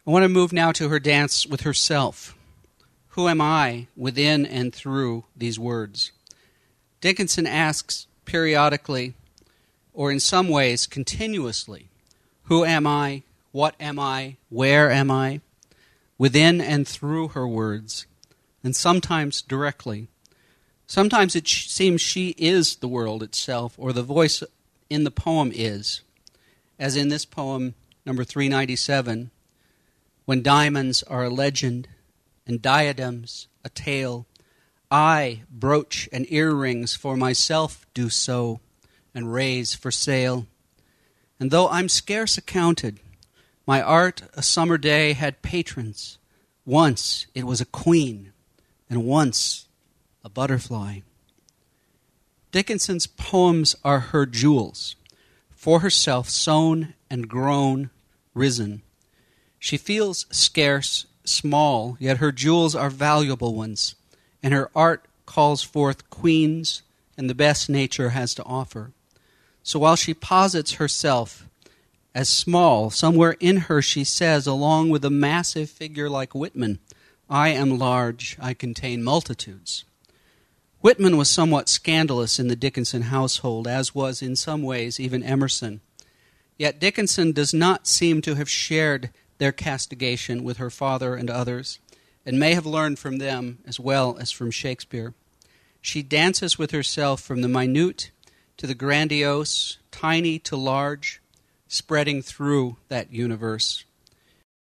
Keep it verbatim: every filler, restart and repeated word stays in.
I want to move now to her dance with herself. Who am I within and through these words? Dickinson asks periodically, or in some ways continuously, who am I, what am I, where am I, within and through her words, and sometimes directly. Sometimes it sh- seems she is the world itself, or the voice in the poem is, as in this poem, number three ninety-seven, when diamonds are a legend and diadems a tale, I, brooch and earrings for myself do so and raise for sale. And though I'm scarce accounted, my art a summer day had patrons. Once it was a queen, and once a butterfly. Dickinson's poems are her jewels, for herself sown and grown, risen. She feels scarce, small, yet her jewels are valuable ones, and her art calls forth queens and the best nature has to offer. So while she posits herself as small, somewhere in her she says, along with a massive figure like Whitman, I am large, I contain multitudes. Whitman was somewhat scandalous in the Dickinson household, as was in some ways even Emerson. Yet Dickinson does not seem to have shared their castigation with her father and others, and may have learned from them as well as from Shakespeare. She dances with herself from the minute to the grandiose, tiny to large, spreading through that universe.